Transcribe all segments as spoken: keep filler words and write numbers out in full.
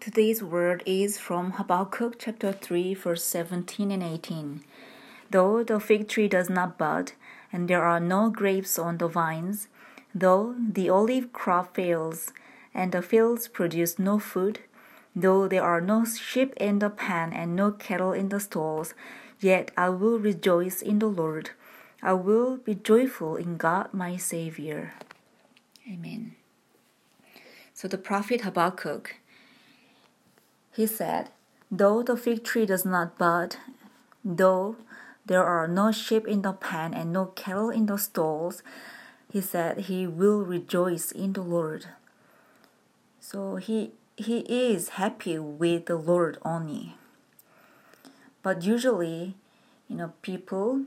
Today's word is from Habakkuk chapter three, verse seventeen and eighteen. Though the fig tree does not bud, and there are no grapes on the vines, though the olive crop fails, and the fields produce no food, though there are no sheep in the pen and no cattle in the stalls, yet I will rejoice in the Lord. I will be joyful in God my Savior. Amen. So the prophet Habakkuk, he said, though the fig tree does not bud, though there are no sheep in the pen and no cattle in the stalls, he said he will rejoice in the Lord. So he he is happy with the Lord only. But usually, you know, people,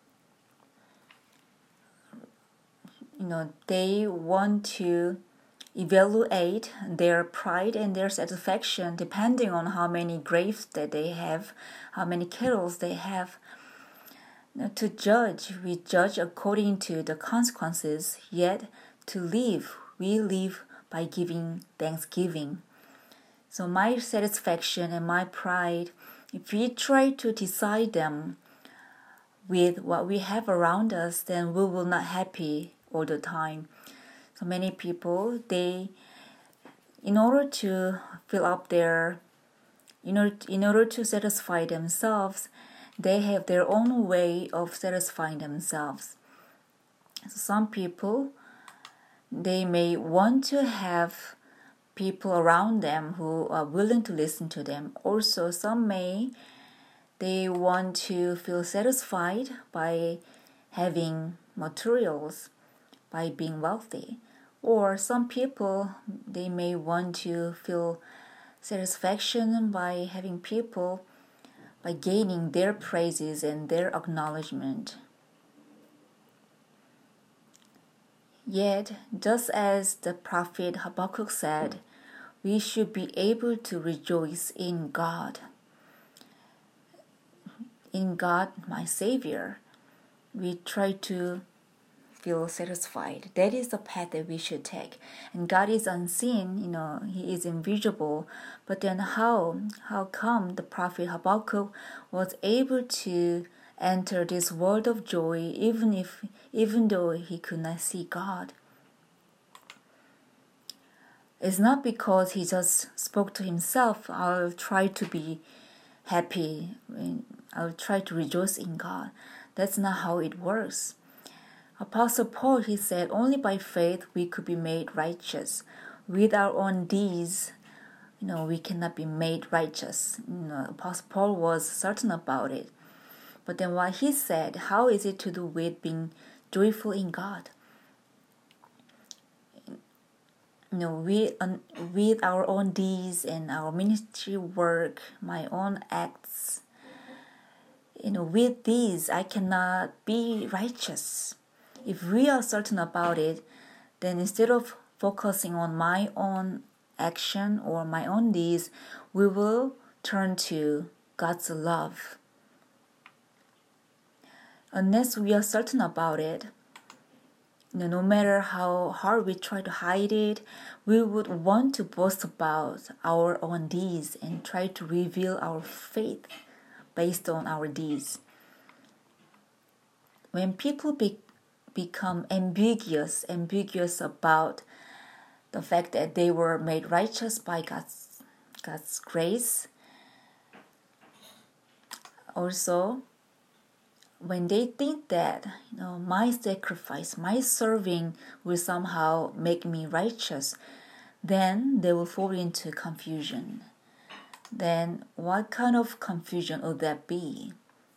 you know, they want to evaluate their pride and their satisfaction depending on how many grapes that they have, how many kettles they have. Now, to judge, we judge according to the consequences, yet to live, we live by giving thanksgiving. So my satisfaction and my pride, if we try to decide them with what we have around us, then we will not happy all the time. So many people, they, in order to fill up their, in order, in order to satisfy themselves, they have their own way of satisfying themselves. So some people, they may want to have people around them who are willing to listen to them. Also, some may, they want to feel satisfied by having materials, by being wealthy. Or some people, they may want to feel satisfaction by having people, by gaining their praises and their acknowledgement. Yet, just as the prophet Habakkuk said, we should be able to rejoice in God. In God, my Savior, we try to feel satisfied. That is the path that we should take. And God is unseen, you know, He is invisible. But then how? How come the prophet Habakkuk was able to enter this world of joy even if even though he could not see God? It's not because he just spoke to himself, I'll try to be happy, I'll try to rejoice in God. That's not how it works. Apostle Paul, he said, only by faith we could be made righteous. With our own deeds, you know, we cannot be made righteous. You know, Apostle Paul was certain about it. But then what he said, how is it to do with being joyful in God? You know, with, um, with our own deeds and our ministry work, my own acts, you know, with these I cannot be righteous. If we are certain about it, then instead of focusing on my own action or my own deeds, we will turn to God's love. Unless we are certain about it, you know, no matter how hard we try to hide it, we would want to boast about our own deeds and try to reveal our faith based on our deeds. When people be become ambiguous, ambiguous about the fact that they were made righteous by God's, God's grace. Also, when they think that, you know, my sacrifice, my serving will somehow make me righteous, then they will fall into confusion. Then what kind of confusion would that be?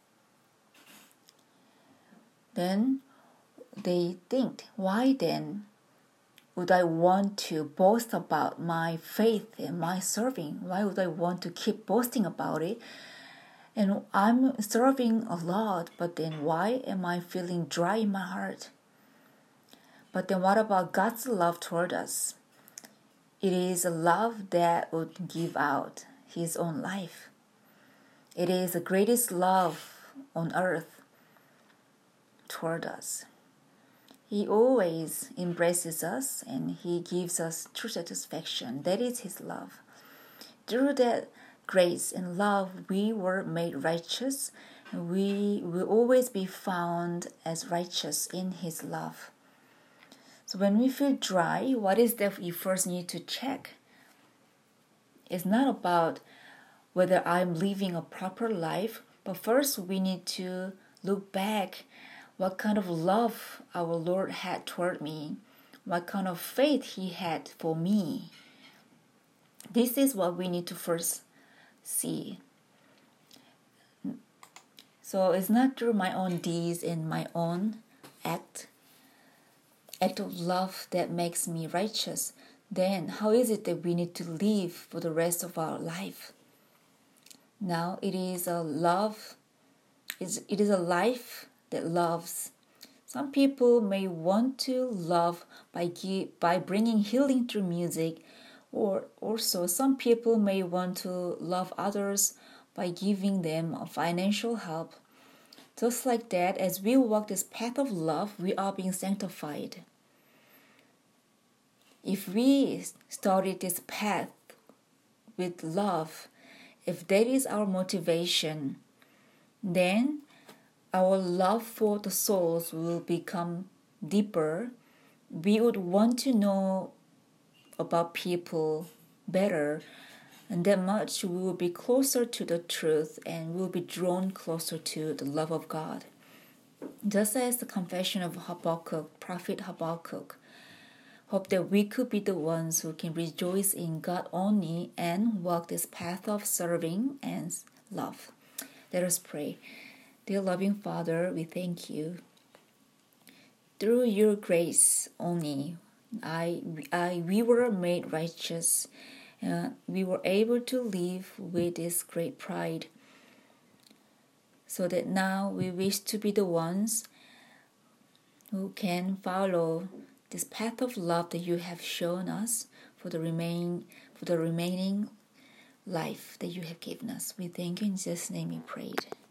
Then they think, why then would I want to boast about my faith and my serving? Why would I want to keep boasting about it? And I'm serving a lot, but then why am I feeling dry in my heart? But then what about God's love toward us? It is a love that would give out His own life. It is the greatest love on earth toward us. He always embraces us and He gives us true satisfaction. That is His love. through that grace and love, we were made righteous, and we will always be found as righteous in His love. So when we feel dry, what is that we first need to check? It's not about whether I'm living a proper life, but first we need to look back what kind of love our Lord had toward me, what kind of faith He had for me. This is what we need to first see. So it's not through my own deeds and my own act, act of love that makes me righteous. Then how is it that we need to live for the rest of our life? Now it is a love, it is a life that loves. Some people may want to love by give, by bringing healing through music, or also some people may want to love others by giving them financial help. Just like that, as we walk this path of love, we are being sanctified. If we started this path with love, if that is our motivation, then our love for the souls will become deeper. We would want to know about people better, and that much we will be closer to the truth and will be drawn closer to the love of God. Just as the confession of Habakkuk, prophet Habakkuk, hope that we could be the ones who can rejoice in God only and walk this path of serving and love. Let us pray. Dear loving Father, we thank you. Through your grace only, I, I, we were made righteous. Uh, we were able to live with this great pride. So that now we wish to be the ones who can follow this path of love that you have shown us for the remain for the remaining life that you have given us. We thank you in Jesus' name we prayed.